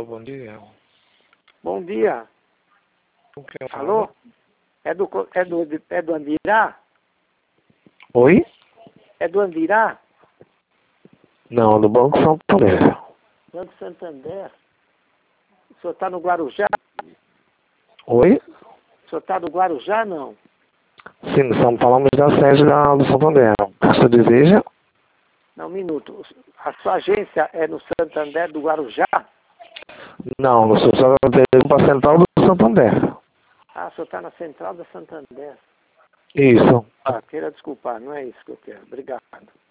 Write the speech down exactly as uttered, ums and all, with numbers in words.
Alô, bom dia. Bom dia. Com quem eu falo? Alô? É do, é do, é do Andirá? Oi? É do Andirá? Não, do Banco Santander. Banco Santander. O senhor está no Guarujá? Oi? O senhor está no Guarujá, não? Sim, estamos falando da sede da, do Santander. O que você deseja? Não, um minuto. A sua agência é no Santander do Guarujá? Não, no seu Santander para a central do Santander. Ah, o senhor está na central da Santander. Isso. Ah, queira desculpar, não é isso que eu quero. Obrigado.